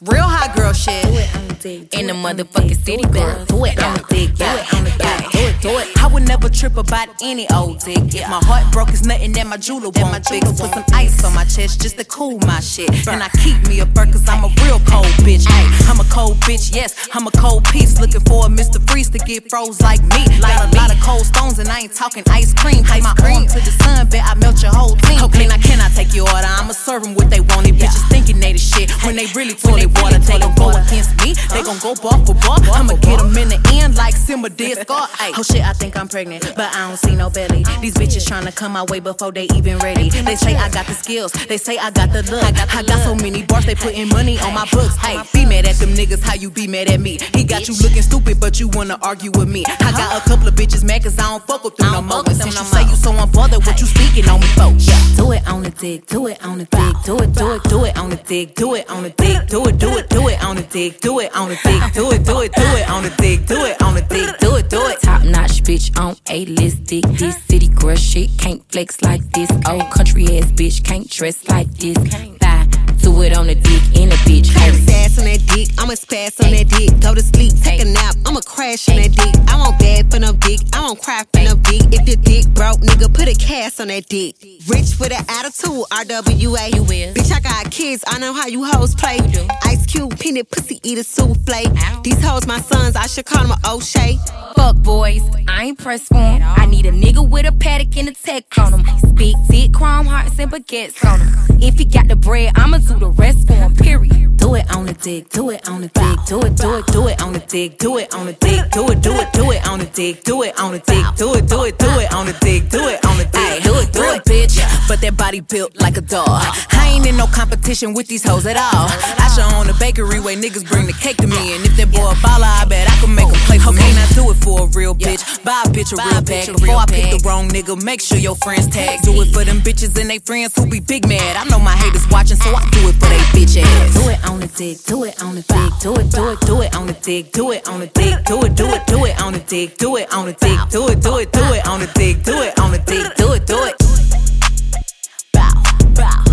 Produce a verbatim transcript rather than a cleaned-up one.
Real hot girl shit. Do it on the dick. In the motherfucking city, girl. Do it on the dick. Do it on the dick. Do it, do it. I would never trip about any old dick. If my heart broke, it's nothing that my jeweler won't fix. Put some ice on my chest just to cool my shit. And I keep me a burr cause I'm a real cold bitch. Ay, I'm a cold bitch, yes, I'm a cold piece. Looking for a Mister Freeze to get froze like me. Like a lot of cold stones and I ain't talking ice cream. Put my arm to the sun, bet I melt your whole team. Okay, now can I take your order? I'ma serve them what they want. These bitches thinking they the shit when they really toilet water. They gon' go against me, they gon' go bar for bar. I'ma get them in the end like Simba did Scar. Oh shit, I think I'm pregnant, but I don't see no belly. These bitches tryna come my way before they even ready. They say I got the skills, they say I got the look. I got so many bars, they putting money on my books. Hey, be mad at them niggas, how you be mad at me? He got you looking stupid, but you wanna argue with me. I got a couple of bitches mad cause I don't fuck with them no more. And since you say you so unbothered, what you speaking on me for? Yeah. Do it on the dick, do it on the dick, do it, do it, do it on the dick, do it on the dick, do it, do it, do it on the dick, do it on the dick, do it, do it, do it on the dick, do it on the dick, do it, do it. Top notch bitch on A-list dick. This city girl shit can't flex like this. Old country ass bitch can't dress like this. Bye. Do it on the dick in a bitch. Have sass on that dick, I'ma spaz on that dick. Go to sleep, take a nap, I'ma crash on that dick. I won't bad for no dick, I won't cry for no dick. If your dick broke, nigga, put a cast on that dick. Rich with an attitude, R W A. You will. Bitch, I got kids, I know how you hoes play. You do. Ice Cube, peanut, pussy, eat a souffle. Ow. These hoes my sons, I should call them a O'Shea. Fuck boys, I ain't pressed for 'em. I need a nigga with a paddock and a tech on him. Big dick, chrome hearts and baguettes on him. If he got the bread, I'ma do the rest for him, period. Do it on the dick, do it on the dick, do it, do it, do it on the dick, do it on the dick, do it, do it, do it on the dick, do it on the dick, do it, do it, do it on the dick, do it on the dick, do it, do it, bitch. But that body built like a dog. I ain't in no competition with these hoes at all. I should own a bakery where niggas bring the cake to me. And if that boy a baller, I bet I can make him play for me. Okay, now do it for a real bitch. Buy a bitch a real bag. Before I pick the wrong nigga, make sure your friends tag. Do it for them bitches and they friends who be big mad. I know my haters watching, so I do it for they bitch ass. Do it on the dick, do it on the dick, do it, do it, do it on the dick, do it on the dick, do it, do it, do it on the dick, do it on the dick, do it, do it, do it on the dick, do it on the dick, do it, do it. Bow, bow.